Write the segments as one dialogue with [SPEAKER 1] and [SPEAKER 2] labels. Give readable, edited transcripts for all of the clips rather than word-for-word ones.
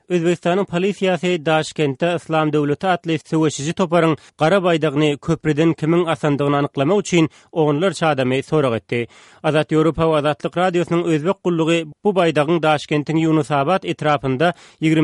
[SPEAKER 1] Özbekistanyň polisiýasy Daşkentde İslam Döwleti atly söwüşiji toparyň Garabaydagyny köprüden kimiň asandygyny anyklamak üçin onlar çadamy sorag etdi. Azat Ýewropa we Azatlyk radiosynyň özbek gullugy bu baýdagyň Daşkentiň Ýunusabat etrapynda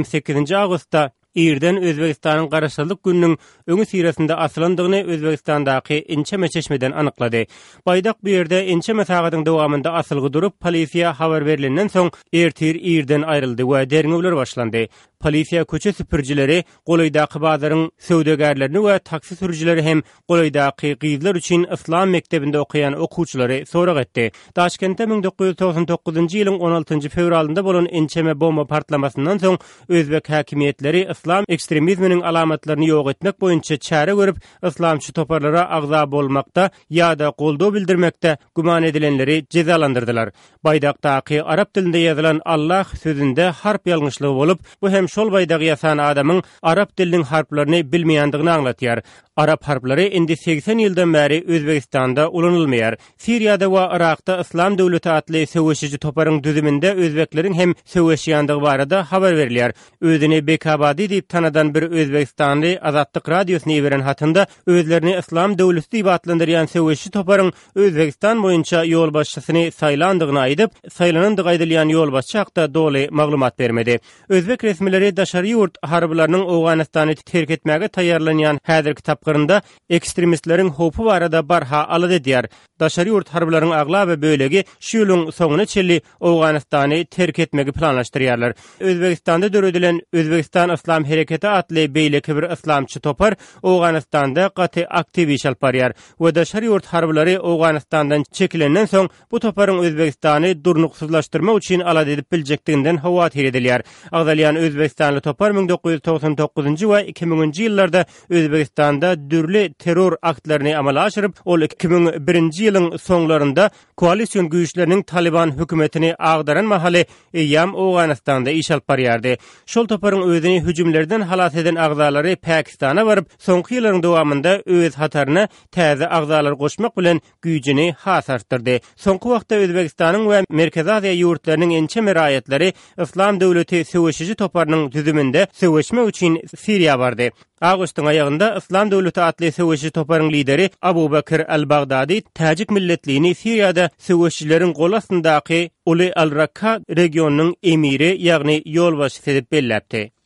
[SPEAKER 1] 28 awgustda Irden Özbekistanyň garaşsyzlyk gününiň öňü siresinde aslandygyny Özbekistandaky inçe meçeşmeden anyklady. Baýdak bu ýerde inçe mesagatyň dowamında asylgy durup polisiýa habar berilenden soň ertir Irden aýryldy we derňewler başlandy. Polisiýa köçe süpürjileri, golaýdaky bazaryň söwdegärlerini we taksi sürüjileri hem golaýdaky gyzlar üçin İslam mektebinde okuyan okuwçylary sorag etdi. Daşkentde 1999-njy ýylyň 16 fevralynda bolan ençeme bomba partlamasyndan soň Özbek häkimiýetleri İslam ekstremizminiň alamatlaryny ýok etmek boýunça çäre görüp, islamçy toparlara agza bolmakda ýa-da goldaw bildirmekde guman edilenleri cezalandyrdylar. Baýdakdaky arap dilinde ýazylan Allah sözünde harp ýalňyşlygy bolup, bu hem şol baýdagy ýasan adamyň arap diliniň harplaryny bilmeýändigini anglatýar. Arap harplary indi 80 ýyldan bäri Özbekistanda ulanylmaýar. Siriýada we Irakda İslam Döwleti atly söwüşiji toparyň düzüminde özbekleriň hem söwüşýändygy barada habar berilýär. Özüni Bekabady diýip tanadan bir Özbekistanly Azatlyk radiosyna beren hatynda özlerini İslam Döwleti diýip adlandyrýan söwüşiji toparyň Özbekistan boýunça ýol başçysyny saýlandygyny aýdyp, saýlanandygy aýdylýan ýol başçy hakda doly maglumat bermedi. Özbek resmileri daşary ýurt harbylarynyň Owganistany terk etmäge taýýarlanýan häzirki tapgyrynda ekstremistleriň hopy barada barha alady diýär. Daşary ýurt harbylarynyň agla we bölegi şu ýylyň soňuna çelli Owganistany terk etmegi planlaşdyrýarlar. Özbekistanda döredilen Özbekistan İslam Hereketi atly beýleki bir islamçy topar Owganistanda gaty aktiv iş alp barýar we daşary ýurt harbylary Owganistandan çekilenden soň bu toparyň Özbekistany durnuksuzlaşdyrmak üçin alady edip biljekdiginden hawatyr edilýär. Agdalýan Özbekistanly topar 1999-njy we 2000-njy ýyllarda Özbekistanda dürli terror aktlaryny amala aşyryp, ol 2001-nji ýylyň soňlarynda koalisiýon güýçleriniň Taliban hökümetini agdaran mahaly ýam Owganistanda iş alp barýardy. Şol toparyň özüni hüjümlerden halat eden agzalary Pakistana baryp, soňky ýyllaryň dowamında öz hataryna täze agzalar goşmak bilen güýjini hasartdyrdy. Soňky wagtda Özbekistanyň we Merkez Aziýa ýurtlarynyň ençe meraýatlary İslam Döwleti söwüşiji toparynyň düzüminde söwüşmek üçin Siriýa bardy. Ağustun ayağında İslam Döwleti atly söwüşiji toparyň lideri Abu Bakr al-Baghdadi Täjik milletliğini Siriýada söwüşçileriň golasyndaky Uli al-Rakka regionunyň emiri ýagny ýolbaşçysy edip belläpdi.